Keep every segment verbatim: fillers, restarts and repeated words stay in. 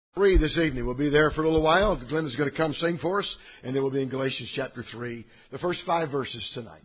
three this evening. We'll be there for a little while. Glenda's going to come sing for us, and then we'll be in Galatians chapter three, the first five verses tonight.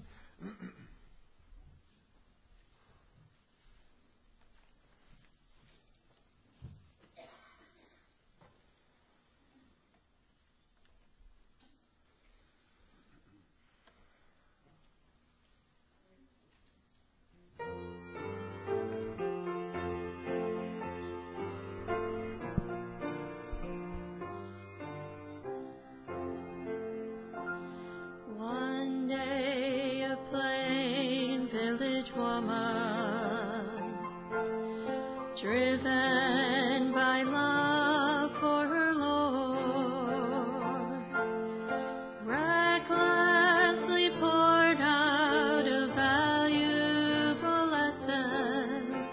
Driven by love for her Lord, recklessly poured out a valuable lesson,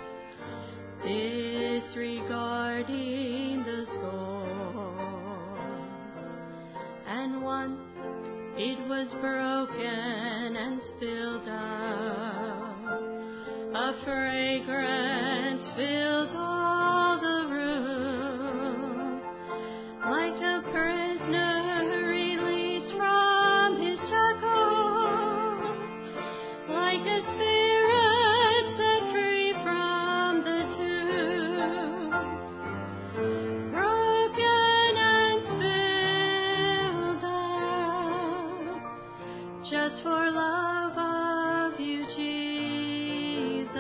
disregarding the score. And once it was broken and spilled out, a fragrance filled all the room, like a prisoner released from his shackles, like a spirit set free from the tomb, broken and spilled out, just for love of you, Jesus.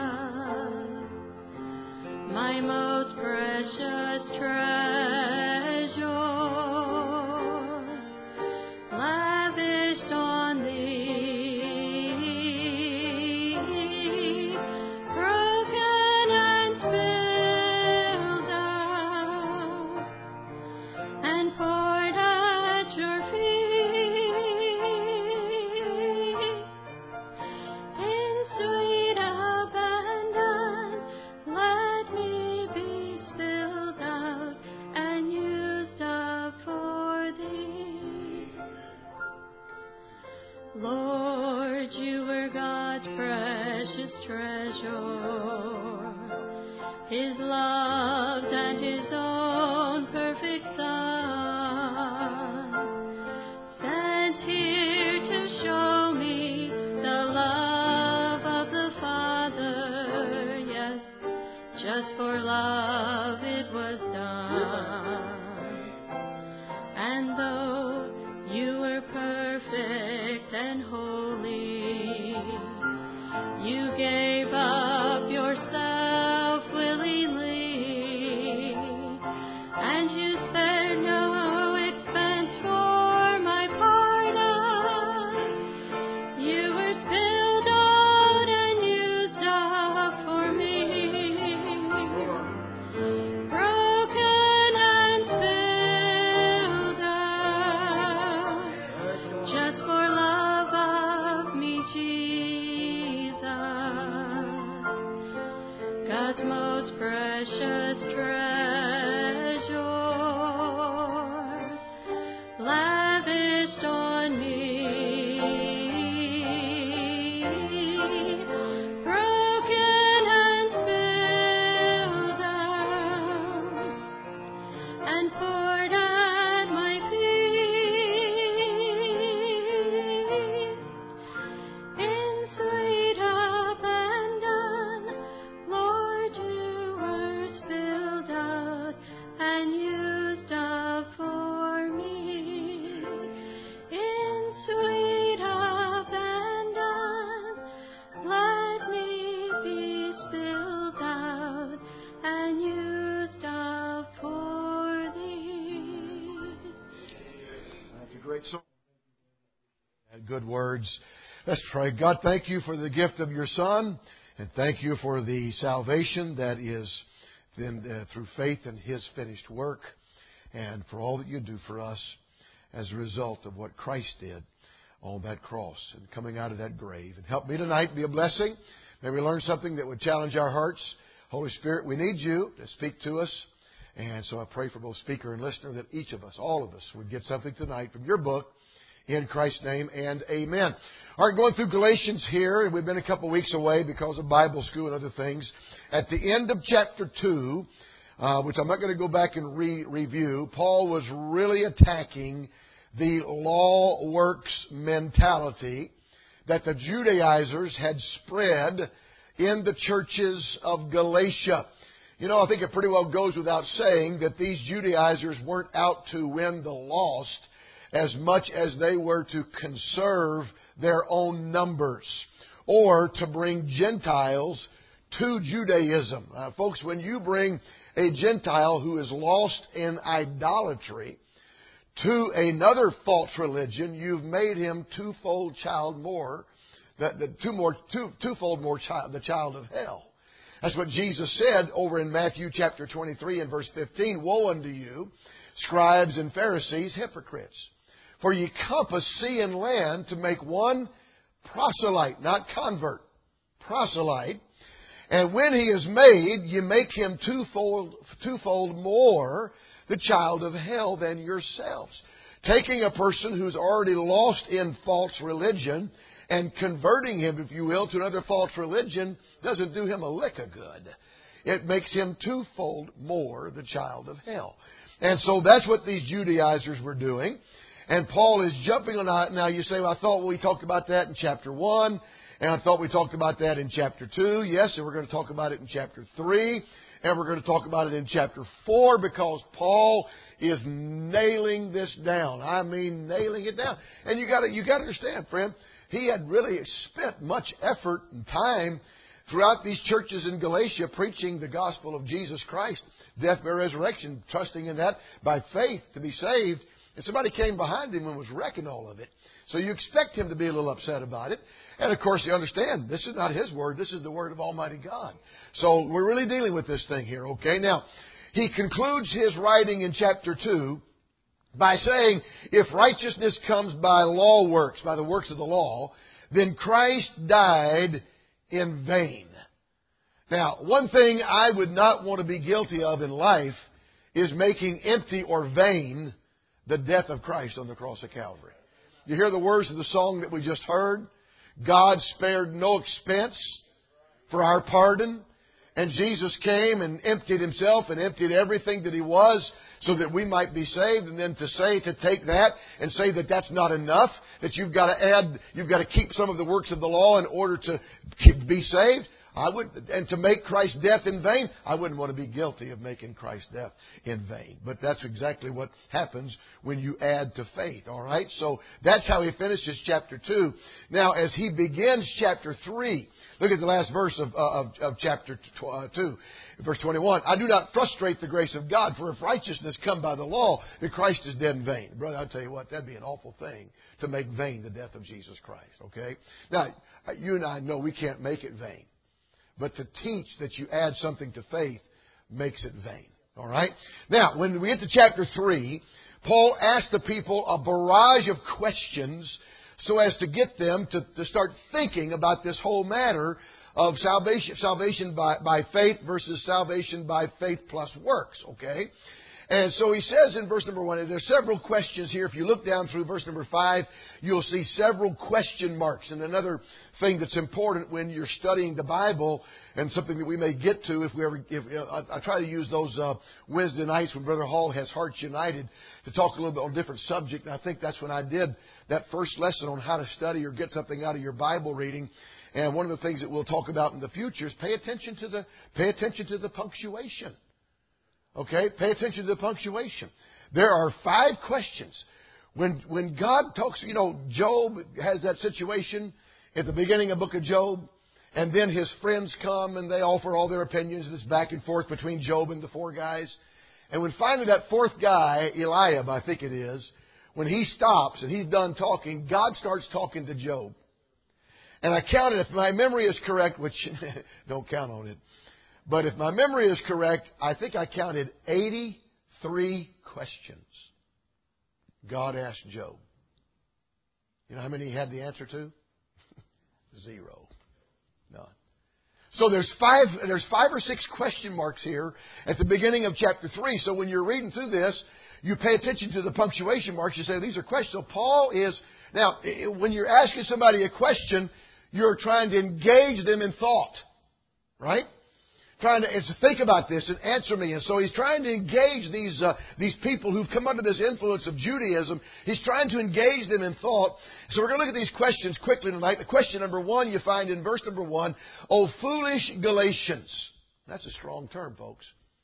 My most precious treasure, lavished on thee, broken and spilled out, and poured at your feet, in sweet abandon, let me be spilled out and used up for thee. Lord, you were God's precious treasure, His loved and His own perfect Son, sent here to show me the love of the Father. Yes, just for love it was done. And though you were perfect and holy, you gave up yourself willingly, and you spared no expense for my pardon. You were spilled out and used up for me, broken and spilled out, just for love of me, Jesus, God's most precious treasure, lavished on me, broken and spilled out, and poured at my feet, in sweet abandon. Lord, you were spilled out and used up for me, in sweet abandon. Let me be spilled out and used up for thee. That's a great song. And good words. Let's pray. God, thank you for the gift of your Son, and thank you for the salvation that is then uh, through faith in His finished work, and for all that you do for us as a result of what Christ did on that cross and coming out of that grave. And help me tonight be a blessing. May we learn something that would challenge our hearts. Holy Spirit, we need you to speak to us. And so I pray for both speaker and listener that each of us, all of us, would get something tonight from your book. In Christ's name, and amen. All right, going through Galatians here, and we've been a couple of weeks away because of Bible school and other things. At the end of chapter two, uh, which I'm not going to go back and re- review, Paul was really attacking the law works mentality that the Judaizers had spread in the churches of Galatia. You know, I think it pretty well goes without saying that these Judaizers weren't out to win the lost as much as they were to conserve their own numbers or to bring Gentiles to Judaism. Uh, folks, when you bring a Gentile who is lost in idolatry to another false religion, you've made him twofold child more, the, the two more, two, twofold more child, the child of hell. That's what Jesus said over in Matthew chapter twenty-three and verse fifteen. Woe unto you, scribes and Pharisees, hypocrites! For ye compass sea and land to make one proselyte, not convert, proselyte. And when he is made, you make him twofold, twofold more the child of hell than yourselves. Taking a person who's already lost in false religion and converting him, if you will, to another false religion doesn't do him a lick of good. It makes him twofold more the child of hell. And so that's what these Judaizers were doing. And Paul is jumping on that. Now you say, well, I thought we talked about that in chapter one. And I thought we talked about that in chapter two. Yes, and we're going to talk about it in chapter three. And we're going to talk about it in chapter four because Paul is nailing this down. I mean, nailing it down. And you got to, you got to understand, friend, he had really spent much effort and time throughout these churches in Galatia preaching the gospel of Jesus Christ, death, burial, resurrection, trusting in that by faith to be saved. And somebody came behind him and was wrecking all of it. So you expect him to be a little upset about it. And of course, you understand, this is not his word. This is the word of Almighty God. So we're really dealing with this thing here, okay? Now, he concludes his writing in chapter two by saying, if righteousness comes by law works, by the works of the law, then Christ died in vain. Now, one thing I would not want to be guilty of in life is making empty or vain the death of Christ on the cross of Calvary. You hear the words of the song that we just heard? God spared no expense for our pardon. And Jesus came and emptied Himself and emptied everything that He was so that we might be saved. And then to say, to take that and say that that's not enough, that you've got to add, you've got to keep some of the works of the law in order to keep, be saved. I would, and to make Christ's death in vain, I wouldn't want to be guilty of making Christ's death in vain. But that's exactly what happens when you add to faith, all right? So that's how he finishes chapter two. Now, as he begins chapter three, look at the last verse of, uh, of, of chapter two, verse twenty-one. I do not frustrate the grace of God, for if righteousness come by the law, then Christ is dead in vain. Brother, I'll tell you what, that'd be an awful thing to make vain the death of Jesus Christ, okay? Now, you and I know we can't make it vain. But to teach that you add something to faith makes it vain. All right? Now, when we get to chapter three, Paul asked the people a barrage of questions so as to get them to, to start thinking about this whole matter of salvation, salvation by, by faith versus salvation by faith plus works. Okay? And so he says in verse number one, there's several questions here. If you look down through verse number five, you'll see several question marks. And another thing that's important when you're studying the Bible, and something that we may get to if we ever, if, you know, I, I try to use those uh, Wednesday nights when Brother Hall has Hearts United to talk a little bit on a different subject. And I think that's when I did that first lesson on how to study or get something out of your Bible reading. And one of the things that we'll talk about in the future is pay attention to the pay attention to the punctuation. Okay, pay attention to the punctuation. There are five questions. When when God talks, you know, Job has that situation at the beginning of the book of Job, and then his friends come and they offer all their opinions, and it's back and forth between Job and the four guys. And when finally that fourth guy, Eliab, I think it is, when he stops and he's done talking, God starts talking to Job. And I counted, if my memory is correct, which don't count on it, but if my memory is correct, I think I counted eighty-three questions God asked Job. You know how many he had the answer to? Zero. None. So there's five, there's five or six question marks here at the beginning of chapter three. So when you're reading through this, you pay attention to the punctuation marks. You say, these are questions. So Paul is, now, when you're asking somebody a question, you're trying to engage them in thought. Right? trying to and so think about this and answer me. And so he's trying to engage these uh, these people who've come under this influence of Judaism. He's trying to engage them in thought. So we're going to look at these questions quickly tonight. The question number one you find in verse number one. O foolish Galatians. That's a strong term, folks.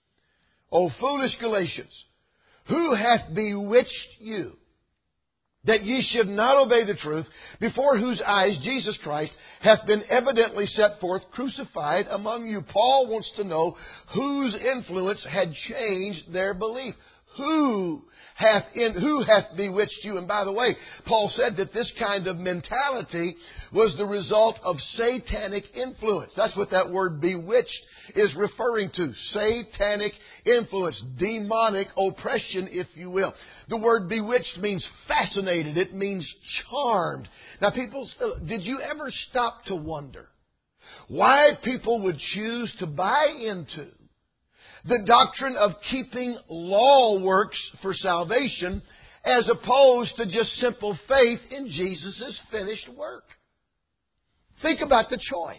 O foolish Galatians, who hath bewitched you, that ye should not obey the truth, before whose eyes Jesus Christ hath been evidently set forth, crucified among you. Paul wants to know whose influence had changed their belief. Who hath in, who hath bewitched you? And by the way, Paul said that this kind of mentality was the result of satanic influence. That's what that word bewitched is referring to. Satanic influence. Demonic oppression, if you will. The word bewitched means fascinated. It means charmed. Now, people, did you ever stop to wonder why people would choose to buy into the doctrine of keeping law works for salvation as opposed to just simple faith in Jesus' finished work? Think about the choice.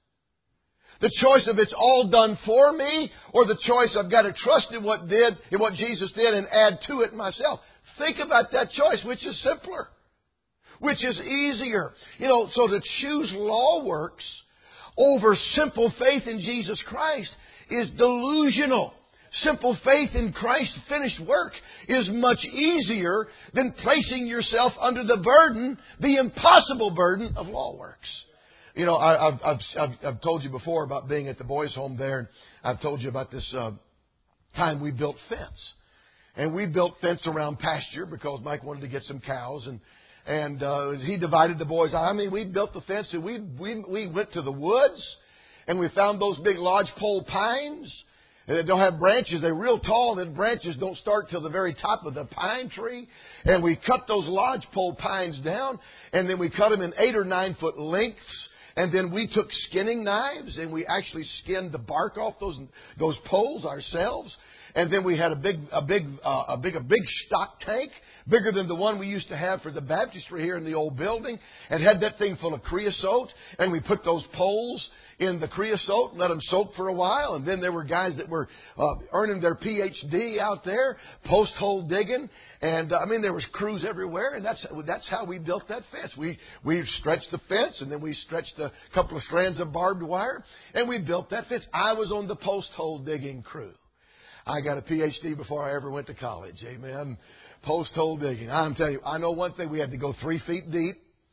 The choice of it's all done for me, or the choice I've got to trust in what did, in what Jesus did and add to it myself. Think about that choice, which is simpler, which is easier. You know, so to choose law works over simple faith in Jesus Christ is delusional. Simple faith in Christ's finished work is much easier than placing yourself under the burden, the impossible burden of law works. You know, I, I've, I've, I've, I've told you before about being at the boys' home there, and I've told you about this uh, time we built fence. And we built fence around pasture because Mike wanted to get some cows, and and uh, he divided the boys. I mean, we built the fence, and we we we went to the woods, and we found those big lodgepole pines. And they don't have branches. They're real tall, and the branches don't start till the very top of the pine tree. And we cut those lodgepole pines down, and then we cut them in eight or nine foot lengths. And then we took skinning knives, and we actually skinned the bark off those those poles ourselves. And then we had a big a big uh, a big a big stock tank, bigger than the one we used to have for the baptistry here in the old building, and had that thing full of creosote. And we put those poles in the creosote and let them soak for a while. And then there were guys that were uh, earning their P H D out there, post hole digging. And uh, I mean, there was crews everywhere. And that's that's how we built that fence. We we stretched the fence, and then we stretched a couple of strands of barbed wire, and we built that fence. I was on the post hole digging crew. I got a P H D before I ever went to college. Amen. Post hole digging. I'm telling you, I know one thing. We had to go three feet deep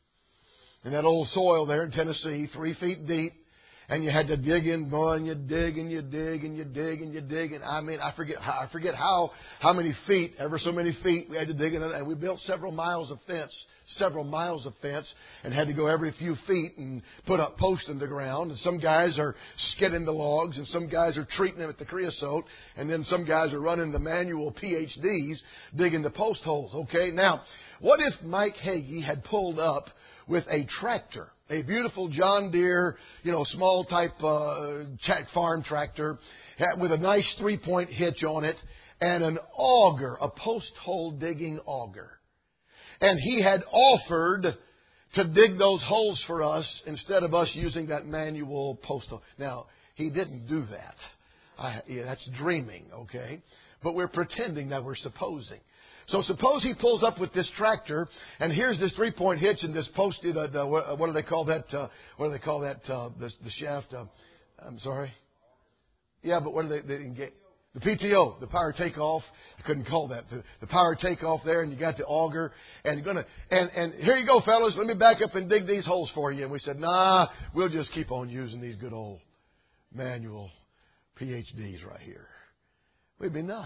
in that old soil there in Tennessee, three feet deep. And you had to dig in, boy, and you dig and you dig and you dig and you dig. And I mean, I forget how, I forget how, how many feet, ever so many feet we had to dig in it. And we built several miles of fence, several miles of fence, and had to go every few feet and put up posts in the ground. And some guys are skidding the logs, and some guys are treating them at the creosote. And then some guys are running the manual P H Ds, digging the post holes. Okay, now, what if Mike Hagee had pulled up with a tractor? A beautiful John Deere, you know, small type uh, farm tractor with a nice three-point hitch on it and an auger, a post-hole digging auger. And he had offered to dig those holes for us instead of us using that manual post hole. Now, he didn't do that. I, yeah, that's dreaming, okay? But we're pretending that we're supposing. So suppose he pulls up with this tractor, and here's this three-point hitch and this post. Uh, the, what do they call that? Uh, what do they call that? Uh, the, the shaft. Uh, I'm sorry. Yeah, but what do they? they get? The P T O, the power takeoff. I couldn't call that the, the power takeoff there, and you got the auger, and you're gonna. And and here you go, fellas. Let me back up and dig these holes for you. And we said, nah, we'll just keep on using these good old manual P H Ds right here. We'd be nuts.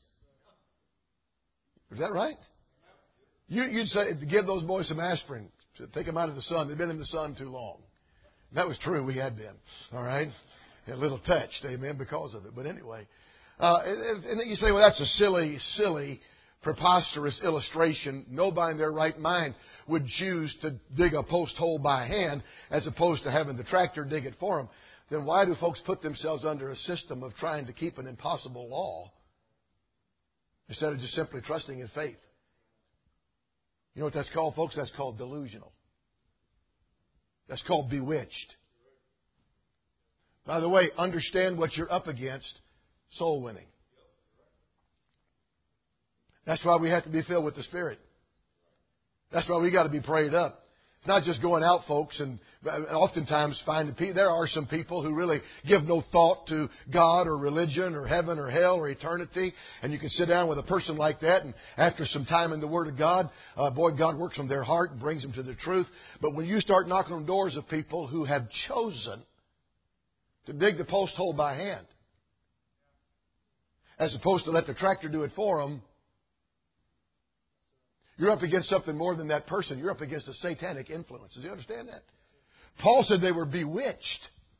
Is that right? You, you'd say to give those boys some aspirin, to take them out of the sun. They've been in the sun too long. That was true. We had been. All right? A little touched, amen, because of it. But anyway. Uh, and, and then you say, well, that's a silly, silly, preposterous illustration. Nobody in their right mind would choose to dig a post hole by hand as opposed to having the tractor dig it for them. Then why do folks put themselves under a system of trying to keep an impossible law instead of just simply trusting in faith? You know what that's called, folks? That's called delusional. That's called bewitched. By the way, understand what you're up against. Soul winning. That's why we have to be filled with the Spirit. That's why we got to be prayed up. It's not just going out, folks, and oftentimes finding people. There are some people who really give no thought to God or religion or heaven or hell or eternity. And you can sit down with a person like that, and after some time in the Word of God, uh, boy, God works on their heart and brings them to the truth. But when you start knocking on doors of people who have chosen to dig the post hole by hand, as opposed to let the tractor do it for them, you're up against something more than that person. You're up against a satanic influence. Do you understand that? Paul said they were bewitched.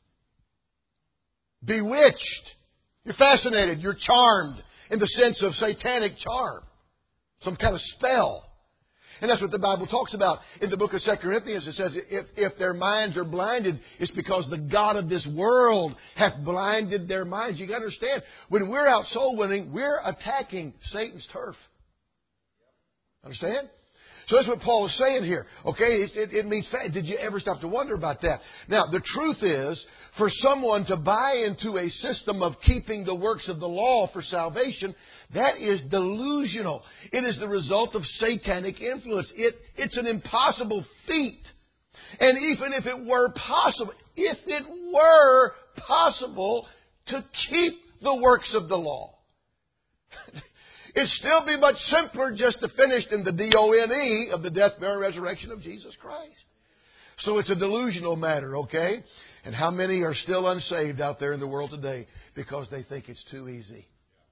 Bewitched. You're fascinated. You're charmed in the sense of satanic charm. Some kind of spell. And that's what the Bible talks about. In the book of Second Corinthians, it says, if, if their minds are blinded, it's because the God of this world hath blinded their minds. You got to understand, when we're out soul winning, we're attacking Satan's turf. Understand? So that's what Paul is saying here. Okay, it, it, it means, did you ever stop to wonder about that? Now, the truth is, for someone to buy into a system of keeping the works of the law for salvation, that is delusional. It is the result of satanic influence. It, it's an impossible feat. And even if it were possible, if it were possible to keep the works of the law, it'd still be much simpler just to finish in the D O N E of the death, burial, and resurrection of Jesus Christ. So it's a delusional matter, okay? And how many are still unsaved out there in the world today because they think it's too easy?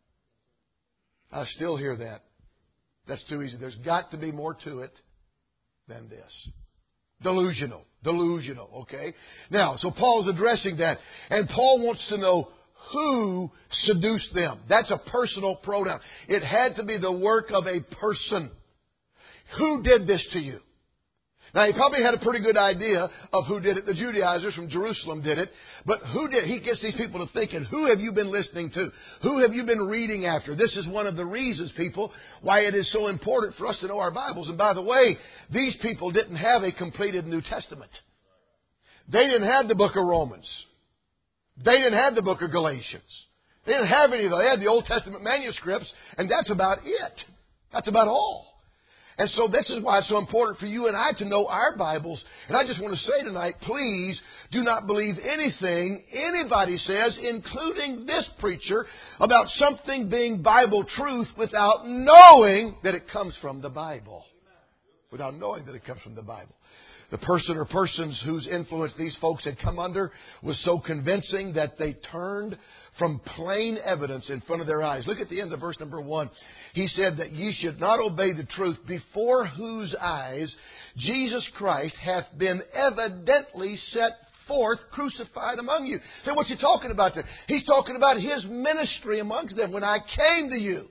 I still hear that. That's too easy. There's got to be more to it than this. Delusional. Delusional, okay? Now, so Paul's addressing that. And Paul wants to know who seduced them. That's a personal pronoun. It had to be the work of a person. Who did this to you? Now, he probably had a pretty good idea of who did it. The Judaizers from Jerusalem did it. But who did? He gets these people to thinking, who have you been listening to? Who have you been reading after? This is one of the reasons, people, why it is so important for us to know our Bibles. And by the way, these people didn't have a completed New Testament. They didn't have the book of Romans. They didn't have the book of Galatians. They didn't have any of that. They had the Old Testament manuscripts, and that's about it. That's about all. And so this is why it's so important for you and I to know our Bibles. And I just want to say tonight, please do not believe anything anybody says, including this preacher, about something being Bible truth without knowing that it comes from the Bible. Without knowing that it comes from the Bible. The person or persons whose influence these folks had come under was so convincing that they turned from plain evidence in front of their eyes. Look at the end of verse number one. He said that ye should not obey the truth, before whose eyes Jesus Christ hath been evidently set forth, crucified among you. So what's he talking about there? He's talking about His ministry amongst them. When I came to you,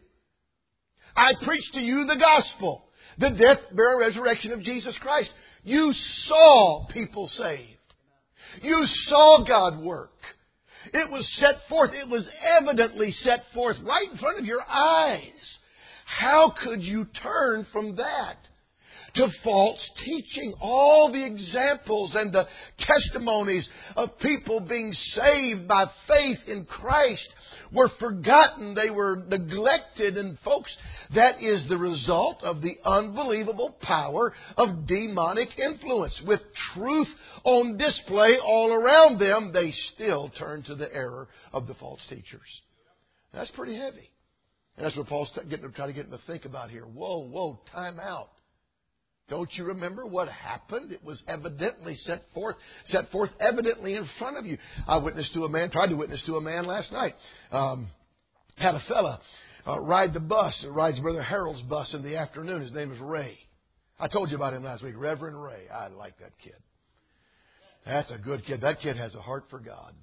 I preached to you the gospel, the death, burial, resurrection of Jesus Christ. You saw people saved. You saw God work. It was set forth. It was evidently set forth right in front of your eyes. How could you turn from that to false teaching? All the examples and the testimonies of people being saved by faith in Christ were forgotten. They were neglected. And folks, that is the result of the unbelievable power of demonic influence. With truth on display all around them, they still turn to the error of the false teachers. That's pretty heavy. And that's what Paul's getting, trying to get them to think about here. Whoa, whoa, time out. Don't you remember what happened? It was evidently set forth, set forth evidently in front of you. I witnessed to a man, tried to witness to a man last night. Um, had a fella uh, ride the bus. Rides Brother Harold's bus in the afternoon. His name is Ray. I told you about him last week. Reverend Ray. I like that kid. That's a good kid. That kid has a heart for God.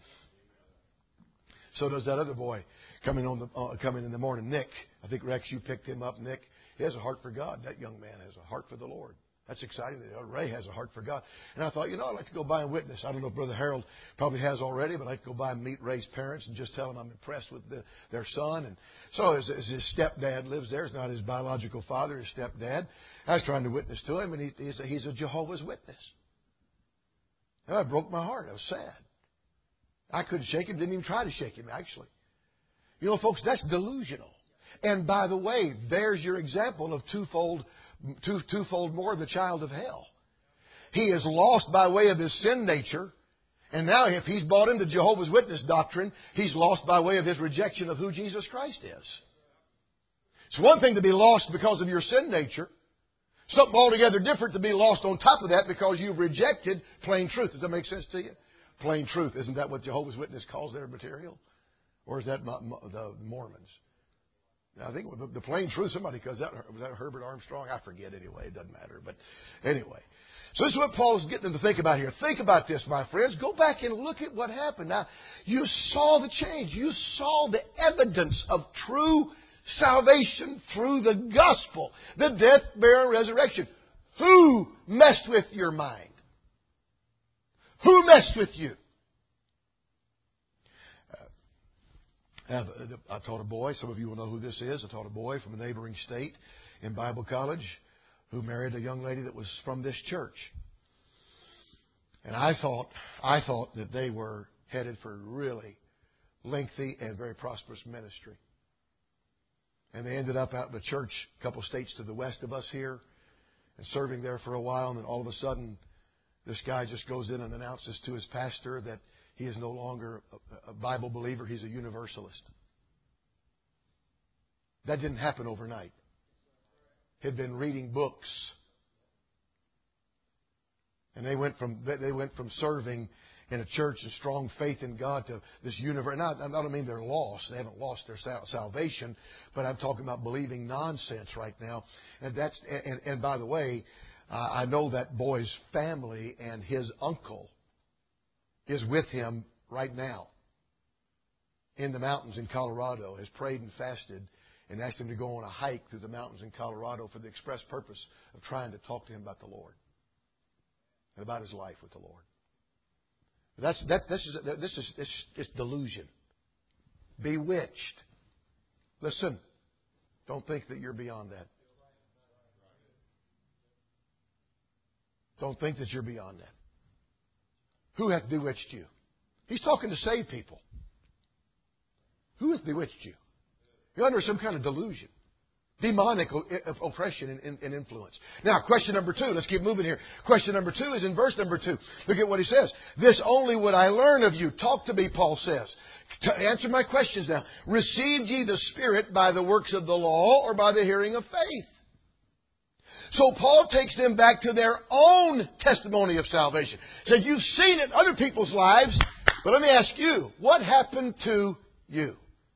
So does that other boy coming on the uh, coming in the morning, Nick. I think Rex, you picked him up, Nick. He has a heart for God. That young man has a heart for the Lord. That's exciting. Ray has a heart for God. And I thought, you know, I'd like to go by and witness. I don't know if Brother Harold probably has already, but I'd like to go by and meet Ray's parents and just tell them I'm impressed with the, their son. And so his, his stepdad lives there. It's not his biological father, his stepdad. I was trying to witness to him, and he, he's, a, he's a Jehovah's Witness. And it broke my heart. I was sad. I couldn't shake him, didn't even try to shake him, actually. You know, folks, that's delusional. And by the way, there's your example of twofold, two, twofold more the child of hell. He is lost by way of his sin nature. And now if he's bought into Jehovah's Witness doctrine, he's lost by way of his rejection of who Jesus Christ is. It's one thing to be lost because of your sin nature. Something altogether different to be lost on top of that because you've rejected plain truth. Does that make sense to you? Plain truth. Isn't that what Jehovah's Witness calls their material? Or is that the Mormons? I think the plain truth, somebody calls that, was that Herbert Armstrong? I forget anyway. It doesn't matter. But anyway. So this is what Paul is getting them to think about here. Think about this, my friends. Go back and look at what happened. Now, you saw the change. You saw the evidence of true salvation through the gospel. The death, burial, and resurrection. Who messed with your mind? Who messed with you? Uh, I taught a boy, some of you will know who this is. I taught a boy from a neighboring state in Bible college who married a young lady that was from this church. And I thought, I thought that they were headed for really lengthy and very prosperous ministry. And they ended up out in a church a couple of states to the west of us here and serving there for a while. And then all of a sudden, this guy just goes in and announces to his pastor that he is no longer a Bible believer. He's a universalist. That didn't happen overnight. He'd been reading books. And they went from they went from serving in a church of strong faith in God to this universe. And I, I don't mean they're lost. They haven't lost their salvation. But I'm talking about believing nonsense right now. And that's and, and by the way, uh, I know that boy's family and his uncle is with him right now in the mountains in Colorado, has prayed and fasted and asked him to go on a hike through the mountains in Colorado for the express purpose of trying to talk to him about the Lord and about his life with the Lord. That's, that, this is, this is, this is delusion. Bewitched. Listen, don't think that you're beyond that. Don't think that you're beyond that. Who hath bewitched you? He's talking to saved people. Who has bewitched you? You're under some kind of delusion. Demonic oppression and influence. Now, question number two. Let's keep moving here. Question number two is in verse number two. Look at what he says. This only would I learn of you. Talk to me, Paul says. To answer my questions now. Received ye the Spirit by the works of the law or by the hearing of faith? So Paul takes them back to their own testimony of salvation. Said, you've seen it in other people's lives, but let me ask you, what happened to you?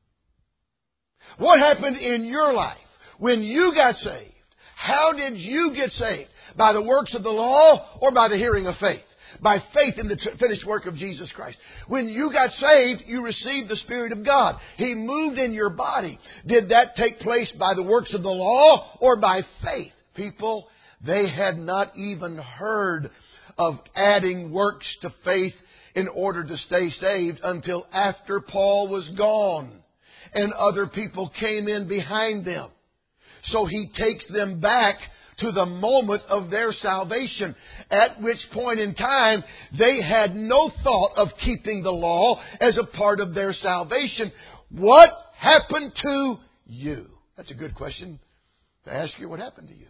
What happened in your life when you got saved? How did you get saved? By the works of the law or by the hearing of faith? By faith in the finished work of Jesus Christ. When you got saved, you received the Spirit of God. He moved in your body. Did that take place by the works of the law or by faith? People, they had not even heard of adding works to faith in order to stay saved until after Paul was gone and other people came in behind them. So he takes them back to the moment of their salvation, at which point in time they had no thought of keeping the law as a part of their salvation. What happened to you? That's a good question to ask you. What happened to you?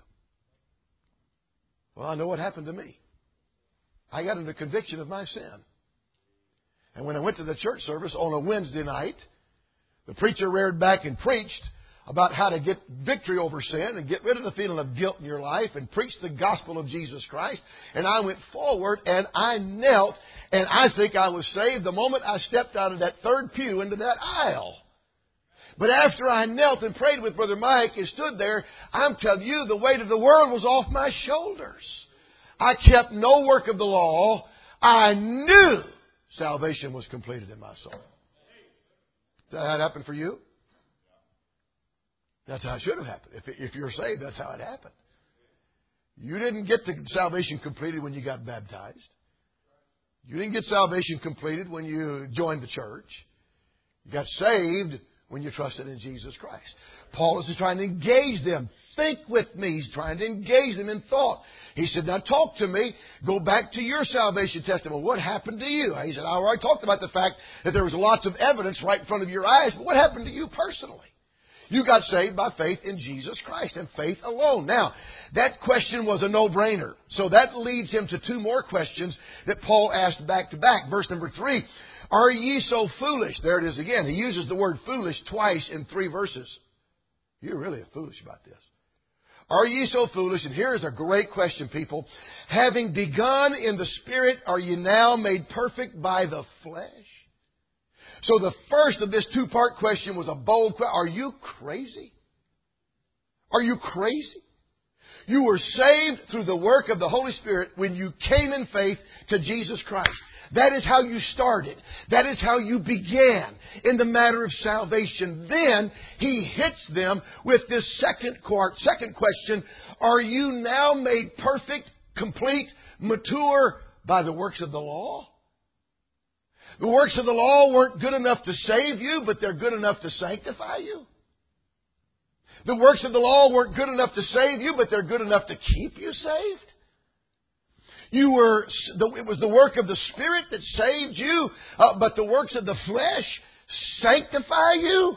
Well, I know what happened to me. I got under conviction of my sin. And when I went to the church service on a Wednesday night, the preacher reared back and preached about how to get victory over sin and get rid of the feeling of guilt in your life and preached the gospel of Jesus Christ. And I went forward and I knelt and I think I was saved the moment I stepped out of that third pew into that aisle. But after I knelt and prayed with Brother Mike and stood there, I'm telling you, the weight of the world was off my shoulders. I kept no work of the law. I knew salvation was completed in my soul. Is that how it happened for you? That's how it should have happened. If, if you're saved, that's how it happened. You didn't get the salvation completed when you got baptized. You didn't get salvation completed when you joined the church. You got saved when you trusted in Jesus Christ. Paul is trying to engage them. Think with me. He's trying to engage them in thought. He said, now talk to me. Go back to your salvation testimony. What happened to you? He said, I already talked about the fact that there was lots of evidence right in front of your eyes. But what happened to you personally? You got saved by faith in Jesus Christ and faith alone. Now, that question was a no-brainer. So that leads him to two more questions that Paul asked back to back. Verse number three, are ye so foolish? There it is again. He uses the word foolish twice in three verses. You're really foolish about this. Are ye so foolish? And here is a great question, people. Having begun in the Spirit, are ye now made perfect by the flesh? So the first of this two-part question was a bold question. Are you crazy? Are you crazy? You were saved through the work of the Holy Spirit when you came in faith to Jesus Christ. That is how you started. That is how you began in the matter of salvation. Then he hits them with this second part, second question. Are you now made perfect, complete, mature by the works of the law? The works of the law weren't good enough to save you, but they're good enough to sanctify you. The works of the law weren't good enough to save you, but they're good enough to keep you saved. You were, it was the work of the Spirit that saved you, uh, but the works of the flesh sanctify you.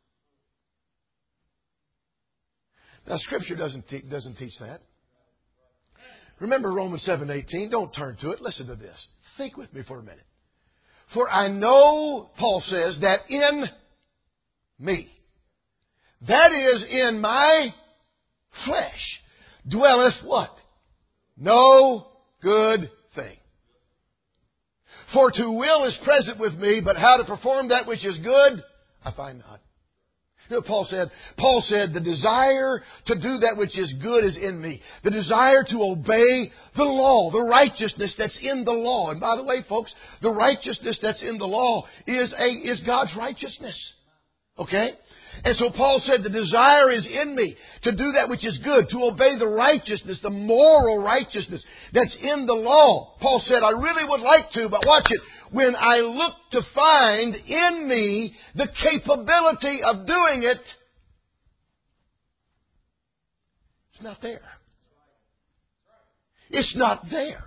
Now, Scripture doesn't te- doesn't teach that. Remember Romans seven eighteen. Don't turn to it. Listen to this. Think with me for a minute. For I know, Paul says, that in me, that is in my flesh, dwelleth what? No good thing. For to will is present with me, but how to perform that which is good, I find not. You know what Paul said? Paul said, the desire to do that which is good is in me. The desire to obey the law, the righteousness that's in the law. And by the way, folks, the righteousness that's in the law is a is God's righteousness. Okay? And so Paul said, the desire is in me to do that which is good, to obey the righteousness, the moral righteousness that's in the law. Paul said, I really would like to, but watch it. When I look to find in me the capability of doing it, it's not there. It's not there.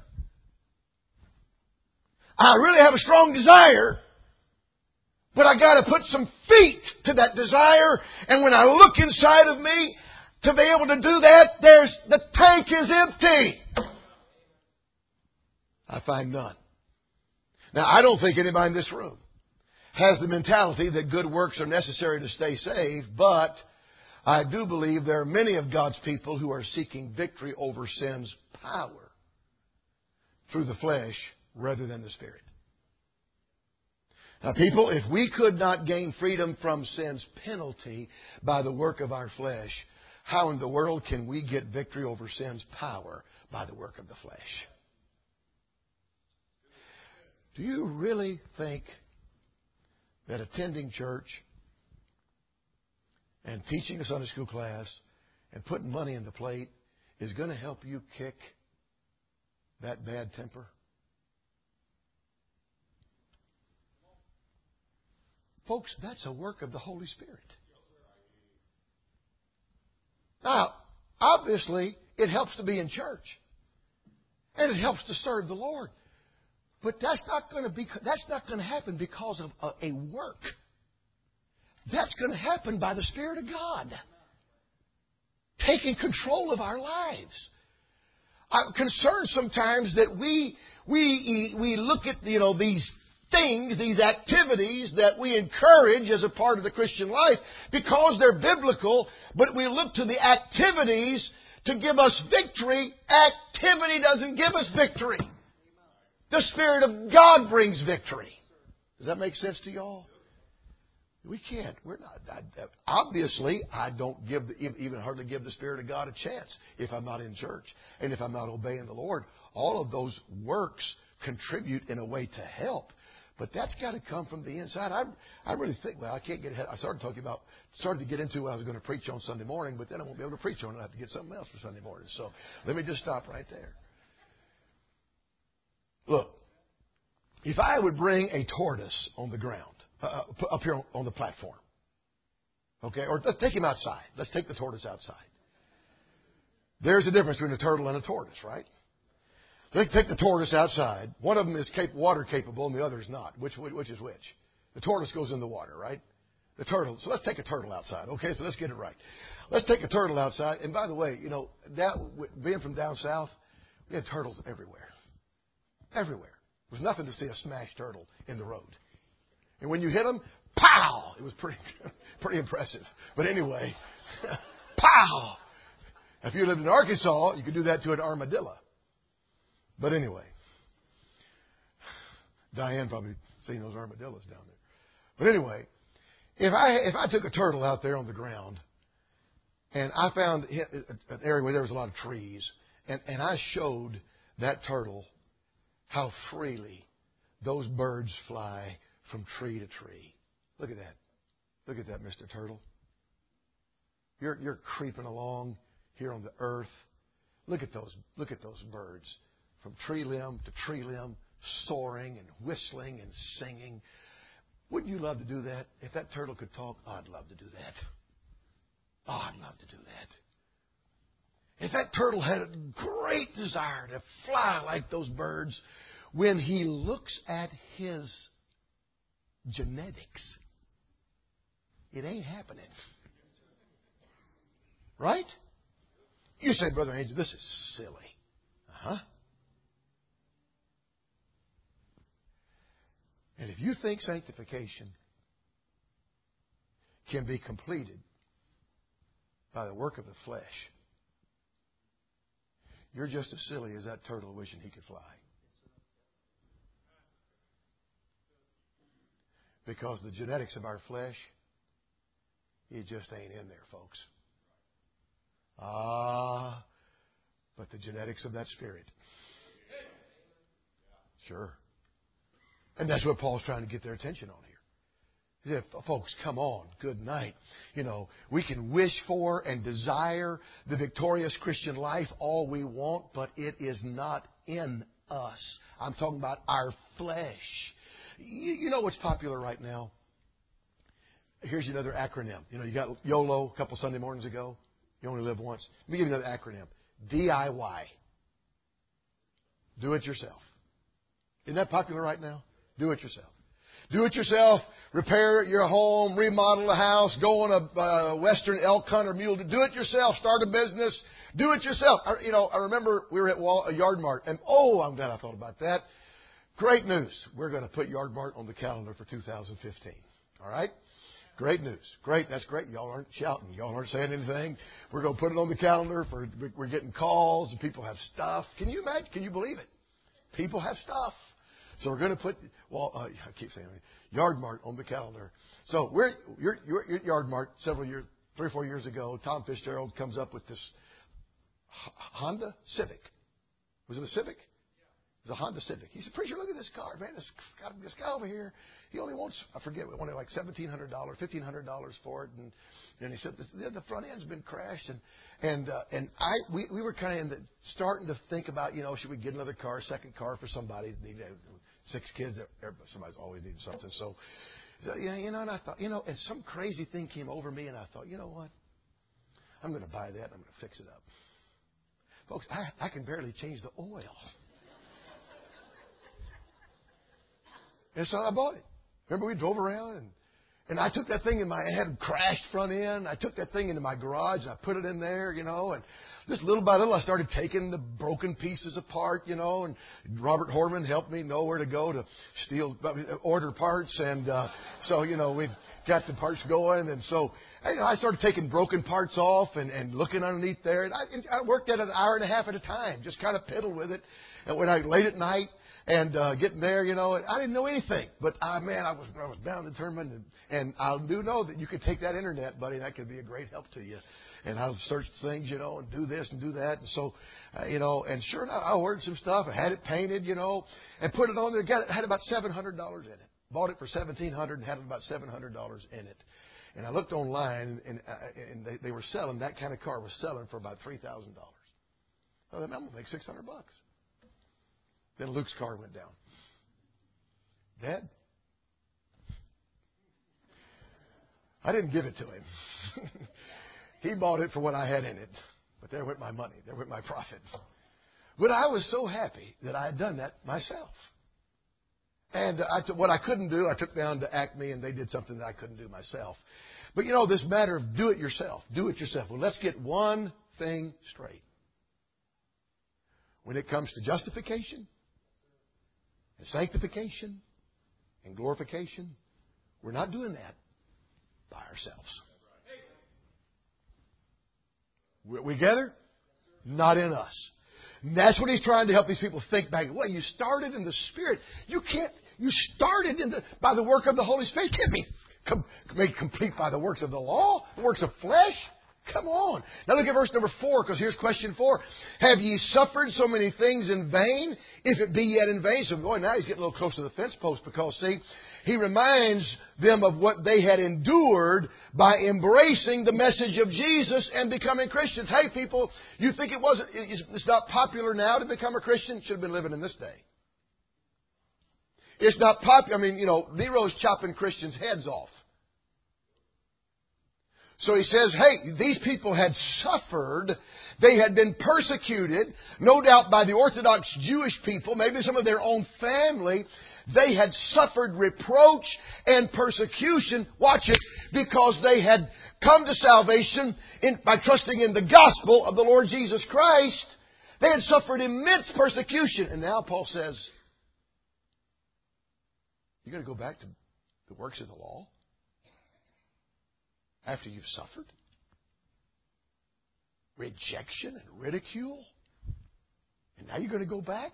I really have a strong desire, but I got to put some feet to that desire. And when I look inside of me to be able to do that, there's the tank is empty. I find none. Now, I don't think anybody in this room has the mentality that good works are necessary to stay saved, but I do believe there are many of God's people who are seeking victory over sin's power through the flesh rather than the Spirit. Now, people, if we could not gain freedom from sin's penalty by the work of our flesh, how in the world can we get victory over sin's power by the work of the flesh? Do you really think that attending church and teaching a Sunday school class and putting money in the plate is going to help you kick that bad temper? Folks, that's a work of the Holy Spirit. Now, obviously, it helps to be in church. And it helps to serve the Lord. But that's not going to be, that's not going to happen because of a, a work. That's going to happen by the Spirit of God taking control of our lives. I'm concerned sometimes that we we we look at, you know, these things, these activities that we encourage as a part of the Christian life because they're biblical, but we look to the activities to give us victory. Activity doesn't give us victory. The Spirit of God brings victory. Does that make sense to y'all? We can't. We're not. I, obviously, I don't give the, even hardly give the Spirit of God a chance if I'm not in church and if I'm not obeying the Lord. All of those works contribute in a way to help, but that's got to come from the inside. I I really think. Well, I can't get ahead. I started talking about started to get into what I was going to preach on Sunday morning, but then I won't be able to preach on it. I have to get something else for Sunday morning. So let me just stop right there. Look, if I would bring a tortoise on the ground, uh, up here on the platform, Okay, or let's take him outside. Let's take the tortoise outside. There's a difference between a turtle and a tortoise, right? Let's take the tortoise outside. One of them is cap- water capable and the other is not. Which, which is which? The tortoise goes in the water, right? The turtle. So let's take a turtle outside. Okay, so let's get it right. Let's take a turtle outside. And by the way, you know, that being from down south, we had turtles everywhere. Everywhere. There was nothing to see a smashed turtle in the road. And when you hit them, pow! It was pretty, pretty impressive. But anyway, pow! If you lived in Arkansas, you could do that to an armadillo. But anyway, Diane probably seen those armadillos down there. But anyway, if I if I took a turtle out there on the ground and I found an area where there was a lot of trees, and, and I showed that turtle how freely those birds fly from tree to tree. Look at that. Look at that, Mister Turtle. You're you're creeping along here on the earth. Look at those look at those birds. From tree limb to tree limb, soaring and whistling and singing. Wouldn't you love to do that? If that turtle could talk, oh, I'd love to do that. Oh, I'd love to do that. If that turtle had a great desire to fly like those birds, when he looks at his genetics, it ain't happening. Right? You say, Brother Angel, this is silly. Uh-huh. And if you think sanctification can be completed by the work of the flesh, you're just as silly as that turtle wishing he could fly. Because the genetics of our flesh, it just ain't in there, folks. Ah, but the genetics of that Spirit. Sure. And that's what Paul's trying to get their attention on here. He said, folks, come on, good night. You know, we can wish for and desire the victorious Christian life all we want, but it is not in us. I'm talking about our flesh. You, you know what's popular right now? Here's another acronym. You know, you got YOLO a couple Sunday mornings ago. You only live once. Let me give you another acronym. D I Y. Do it yourself. Isn't that popular right now? Do it yourself. Do it yourself. Repair your home. Remodel a house. Go on a uh, Western elk hunt or mule. Do it yourself. Start a business. Do it yourself. I, you know, I remember we were at Wal- a Yard Mart, and oh, I'm glad I thought about that. Great news. We're going to put Yard Mart on the calendar for two thousand fifteen. All right? Great news. Great. That's great. Y'all aren't shouting. Y'all aren't saying anything. We're going to put it on the calendar for. We're getting calls and people have stuff. Can you imagine? Can you believe it? People have stuff. So we're going to put, well, uh, I keep saying that, Yard Mart on the calendar. So we're, you're, you're at Yard Mart several years, three or four years ago. Tom Fitzgerald comes up with this Honda Civic. Was it a Civic? It was a Honda Civic. He said, preacher, look at this car, man. This guy, this guy over here, he only wants, I forget, wanted like seventeen hundred dollars, fifteen hundred dollars for it. And, and he said, the, the front end's been crashed. And, and, uh, and I, we, we were kind of starting to think about, you know, should we get another car, second car for somebody? Six kids, somebody's always needing something. So, yeah, you know, and I thought, you know, and some crazy thing came over me, and I thought, you know what? I'm going to buy that, and I'm going to fix it up. Folks, I, I can barely change the oil. And so I bought it. Remember, we drove around, and, and I took that thing in my, it had a crashed front end. I took that thing into my garage, and I put it in there, you know, and just little by little, I started taking the broken pieces apart, you know, and Robert Horman helped me know where to go to steal, order parts. And uh, so, you know, we got the parts going. And so you know, I started taking broken parts off and, and looking underneath there. And I, and I worked at it an hour and a half at a time, just kind of piddled with it. And when I late at night and uh, getting there, you know, I didn't know anything. But, uh, man, I was I was bound and determined. And, and I do know that you could take that internet, buddy, and that could be a great help to you. And I'll search things, you know, and do this and do that. And so, uh, you know, and sure enough, I ordered some stuff. I had it painted, you know, and put it on there. Got it, had about seven hundred dollars in it. Bought it for seventeen hundred dollars and had about seven hundred dollars in it. And I looked online, and, uh, and they, they were selling, that kind of car was selling for about three thousand dollars. I thought, I'm going to make six hundred bucks. Then Luke's car went down. Dad? I didn't give it to him. He bought it for what I had in it. But there went my money. There went my profit. But I was so happy that I had done that myself. And I t- what I couldn't do, I took down to Acme, and they did something that I couldn't do myself. But, you know, this matter of do it yourself. Do it yourself. Well, let's get one thing straight. When it comes to justification and sanctification and glorification, we're not doing that by ourselves. We together? Not in us. And that's what he's trying to help these people think back. Well, you started in the Spirit. You can't. You started in the by the work of the Holy Spirit. You can't be com- made complete by the works of the law, the works of flesh. Come on. Now look at verse number four, because here's question four. Have ye suffered so many things in vain, if it be yet in vain? So boy, now he's getting a little close to the fence post, because, see, he reminds them of what they had endured by embracing the message of Jesus and becoming Christians. Hey, people, you think it wasn't, it's not popular now to become a Christian? Should have been living in this day. It's not popular. I mean, you know, Nero's chopping Christians' heads off. So he says, hey, these people had suffered. They had been persecuted, no doubt by the Orthodox Jewish people, maybe some of their own family. They had suffered reproach and persecution, watch it, because they had come to salvation in, by trusting in the gospel of the Lord Jesus Christ. They had suffered immense persecution. And now Paul says, you're going to go back to the works of the law? After you've suffered rejection and ridicule, and now you're going to go back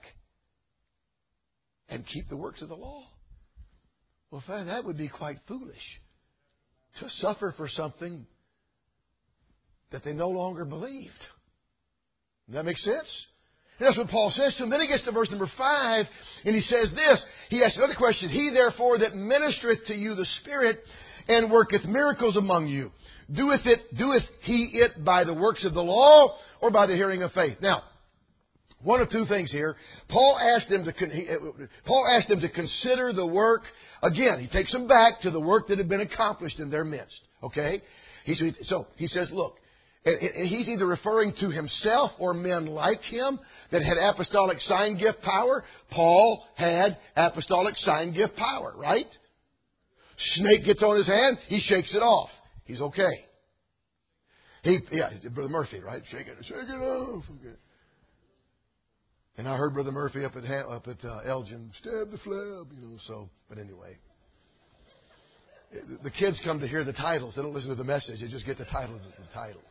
and keep the works of the law? Well, friend, that would be quite foolish, to suffer for something that they no longer believed. Does that make sense? And that's what Paul says to him. Then he gets to verse number five, and he says this. He asks another question. He therefore that ministereth to you the Spirit and worketh miracles among you, doeth it, doeth he it by the works of the law or by the hearing of faith? Now, one of two things here. Paul asked them to he, Paul asked them to consider the work. Again, he takes them back to the work that had been accomplished in their midst. Okay, he, so he says, look, and he's either referring to himself or men like him that had apostolic sign gift power. Paul had apostolic sign gift power, right? Snake gets on his hand, he shakes it off. He's okay. He, yeah, Brother Murphy, right? Shake it, shake it off. Okay. And I heard Brother Murphy up at up at uh, Elgin, stab the flab, you know. So, but anyway, the kids come to hear the titles. They don't listen to the message. They just get the title, the titles.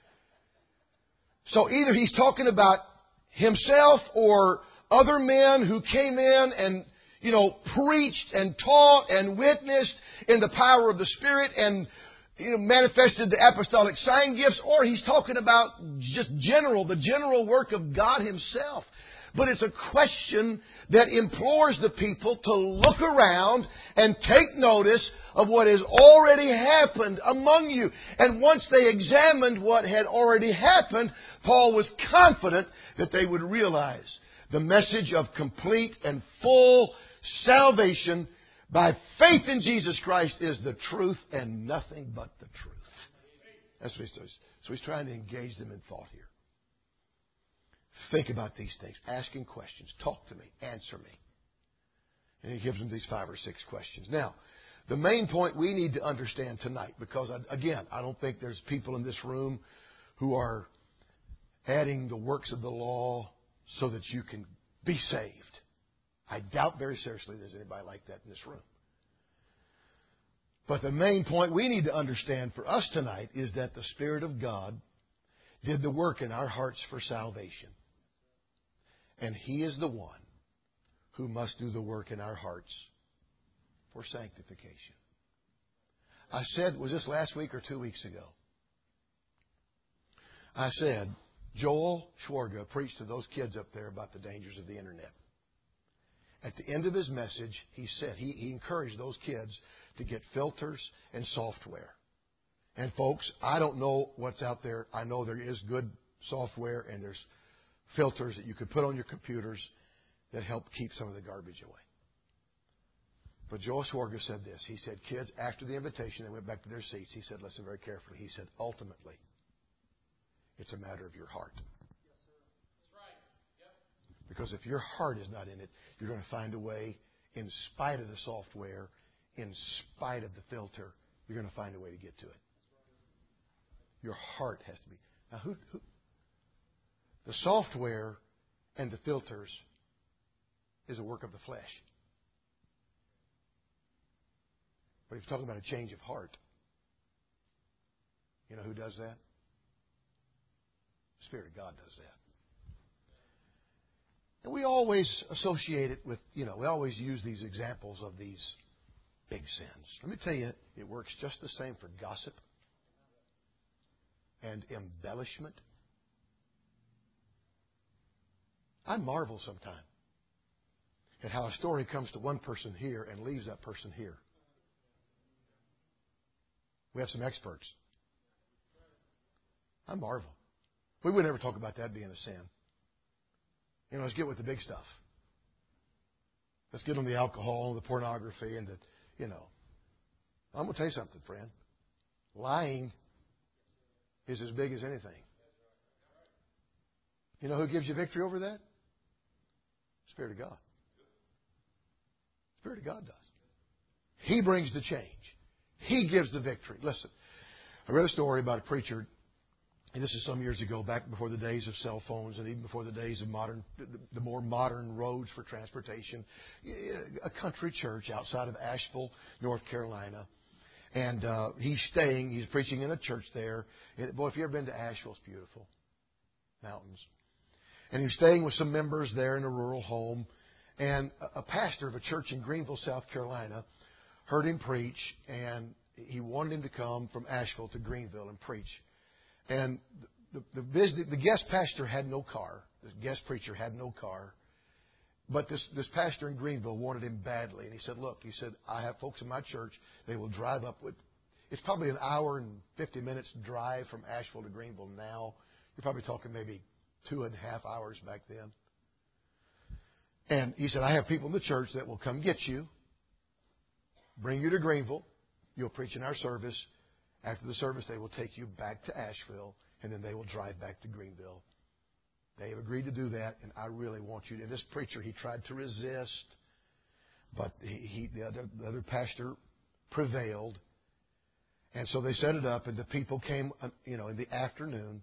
So either he's talking about himself or other men who came in and, you know, preached and taught and witnessed in the power of the Spirit and, you know, manifested the apostolic sign gifts, or he's talking about just general, the general work of God Himself. But it's a question that implores the people to look around and take notice of what has already happened among you. And once they examined what had already happened, Paul was confident that they would realize the message of complete and full salvation by faith in Jesus Christ is the truth and nothing but the truth. That's what he's doing. So he's trying to engage them in thought here. Think about these things. Asking questions. Talk to me. Answer me. And he gives them these five or six questions. Now, the main point we need to understand tonight, because, again, I don't think there's people in this room who are adding the works of the law so that you can be saved. I doubt very seriously there's anybody like that in this room. But the main point we need to understand for us tonight is that the Spirit of God did the work in our hearts for salvation. And He is the one who must do the work in our hearts for sanctification. I said, was this last week or two weeks ago? I said, Joel Schwarga preached to those kids up there about the dangers of the Internet. At the end of his message, he said, he, he encouraged those kids to get filters and software. And folks, I don't know what's out there. I know there is good software and there's filters that you could put on your computers that help keep some of the garbage away. But Joel Schwarger said this. He said, kids, after the invitation, they went back to their seats. He said, listen very carefully. He said, ultimately, it's a matter of your heart. Yes, sir. That's right. Yep. Because if your heart is not in it, you're going to find a way, in spite of the software, in spite of the filter, you're going to find a way to get to it. Your heart has to be. Now, who, who the software and the filters is a work of the flesh. But if you're talking about a change of heart, you know who does that? The Spirit of God does that. And we always associate it with, you know, we always use these examples of these big sins. Let me tell you, it works just the same for gossip and embellishment. I marvel sometimes at how a story comes to one person here and leaves that person here. We have some experts. I marvel. We would never talk about that being a sin. You know, let's get with the big stuff. Let's get on the alcohol, the pornography, and the, you know. I'm going to tell you something, friend. Lying is as big as anything. You know who gives you victory over that? Spirit of God. Spirit of God does. He brings the change. He gives the victory. Listen, I read a story about a preacher, and this is some years ago, back before the days of cell phones and even before the days of modern, the more modern roads for transportation. A country church outside of Asheville, North Carolina. And uh, he's staying, he's preaching in a church there. And, boy, if you've ever been to Asheville, it's beautiful. Mountains. And he's staying with some members there in a rural home. And a, a pastor of a church in Greenville, South Carolina, heard him preach, and he wanted him to come from Asheville to Greenville and preach. And the, the, the, the guest pastor had no car. The guest preacher had no car. But this, this pastor in Greenville wanted him badly. And he said, look, he said, I have folks in my church. They will drive up with, it's probably an hour and fifty minutes drive from Asheville to Greenville now. You're probably talking maybe two and a half hours back then. And he said, I have people in the church that will come get you, bring you to Greenville. You'll preach in our service. After the service, they will take you back to Asheville, and then they will drive back to Greenville. They have agreed to do that, and I really want you to. And this preacher, he tried to resist, but he, he the, other, the other pastor prevailed. And so they set it up, and the people came, you know, in the afternoon,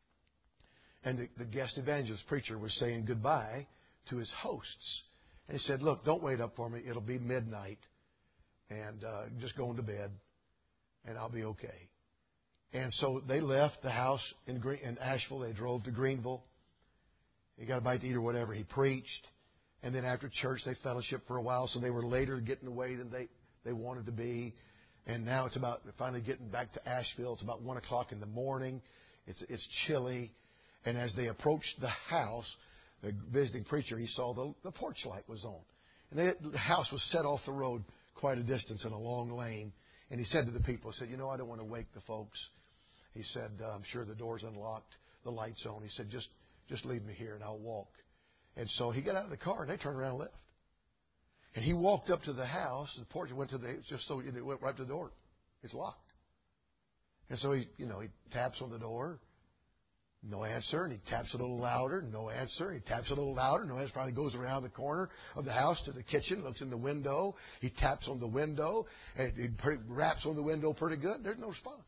and the, the guest evangelist preacher was saying goodbye to his hosts. And he said, look, don't wait up for me. It'll be midnight. And uh, just going to bed, and I'll be okay. And so they left the house in, Green, in Asheville. They drove to Greenville. He got a bite to eat or whatever. He preached. And then after church, they fellowshiped for a while. So they were later getting away than they, they wanted to be. And now it's about finally getting back to Asheville. It's about one o'clock in the morning. It's, it's chilly. And as they approached the house, the visiting preacher, he saw the, the porch light was on. And they, the house was set off the road quite a distance in a long lane. And he said to the people, he said, you know, I don't want to wake the folks. He said, I'm sure the door's unlocked, the light's on. He said, just just leave me here and I'll walk. And so he got out of the car and they turned around and left. And he walked up to the house, the porch, went to the, just so it went right to the door. It's locked. And so he, you know, he taps on the door. No answer. And he taps a little louder. No answer. He taps a little louder. No answer. Probably goes around the corner of the house to the kitchen, looks in the window. He taps on the window, and he raps on the window pretty good. There's no response.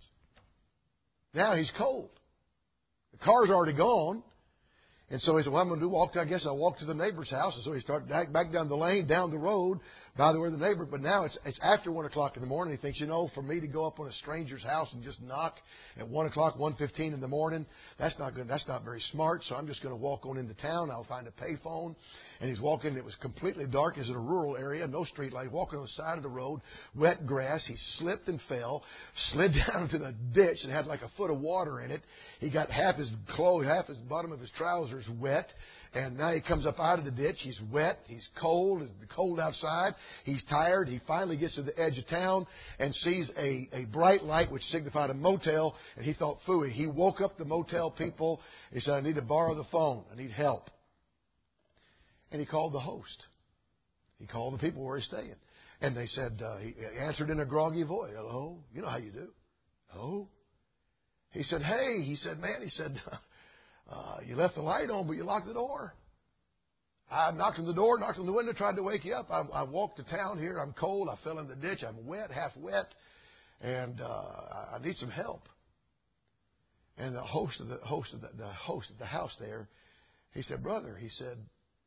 Now he's cold. The car's already gone. And so he said, well, I'm going to do walk. I guess I'll walk to the neighbor's house. And so he started back, back down the lane, down the road, by the way the neighbor. But now it's it's after one o'clock in the morning. He thinks, you know, for me to go up on a stranger's house and just knock at one o'clock, one fifteen in the morning, that's not good. That's not very smart. So I'm just going to walk on into town. I'll find a payphone. And he's walking. It was completely dark. It's in a rural area, no street light. Walking on the side of the road, wet grass. He slipped and fell, slid down into the ditch and had like a foot of water in it. He got half his clothes, half his bottom of his trousers wet. And now he comes up out of the ditch. He's wet. He's cold. It's cold outside. He's tired. He finally gets to the edge of town and sees a, a bright light, which signified a motel. And he thought, phooey. He woke up the motel people. He said, I need to borrow the phone. I need help. And he called the host. He called the people where he's staying. And they said, uh, he answered in a groggy voice, hello, you know how you do. No. He said, hey, he said, man, he said, uh, you left the light on, but you locked the door. I knocked on the door, knocked on the window, tried to wake you up. I, I walked to town here. I'm cold. I fell in the ditch. I'm wet, half wet, and uh, I need some help. And the host of the host of the, the host at the house there, he said, brother, he said,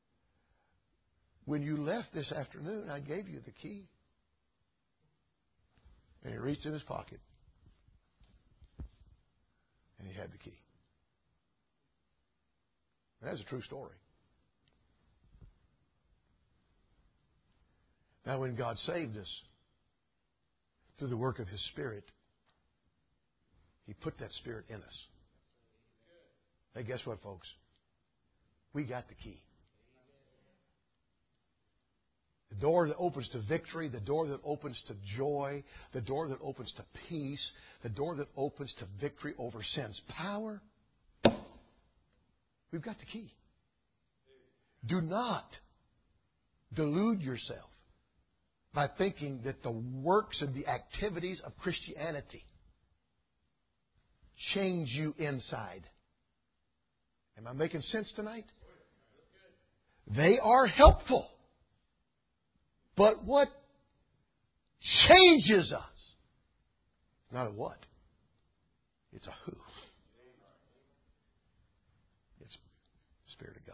when you left this afternoon, I gave you the key. And he reached in his pocket, and he had the key. That's a true story. Now, when God saved us through the work of His Spirit, He put that Spirit in us. Hey, guess what, folks? We got the key. The door that opens to victory, the door that opens to joy, the door that opens to peace, the door that opens to victory over sin's power. We've got the key. Do not delude yourself by thinking that the works and the activities of Christianity change you inside. Am I making sense tonight? They are helpful. But what changes us? It's not a what. It's a who. It's the Spirit of God.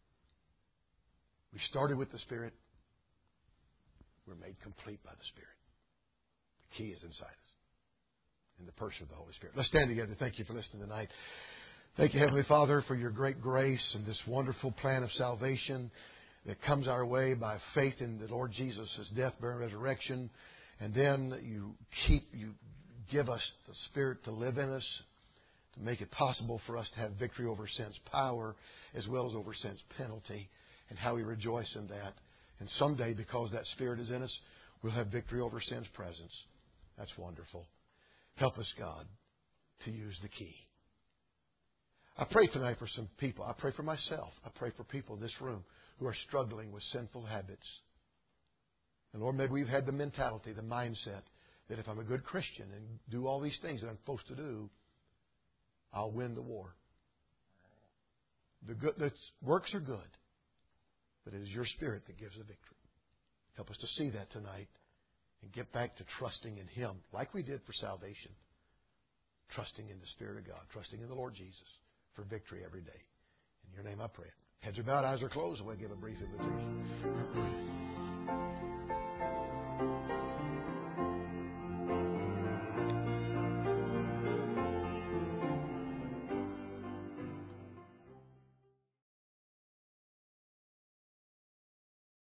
We started with the Spirit. We're made complete by the Spirit. The key is inside us. In the person of the Holy Spirit. Let's stand together. Thank you for listening tonight. Thank you, Heavenly Father, for your great grace and this wonderful plan of salvation that comes our way by faith in the Lord Jesus' death, burial, and resurrection. And then you keep, you give us the Spirit to live in us, to make it possible for us to have victory over sin's power as well as over sin's penalty, and how we rejoice in that. And someday, because that Spirit is in us, we'll have victory over sin's presence. That's wonderful. Help us, God, to use the key. I pray tonight for some people. I pray for myself. I pray for people in this room who are struggling with sinful habits. And Lord, maybe we've had the mentality, the mindset, that if I'm a good Christian and do all these things that I'm supposed to do, I'll win the war. The, good, the works are good, but it is your Spirit that gives the victory. Help us to see that tonight and get back to trusting in Him like we did for salvation. Trusting in the Spirit of God, trusting in the Lord Jesus for victory every day. In your name I pray it. Heads are bowed, eyes are closed, and we'll give a brief invitation.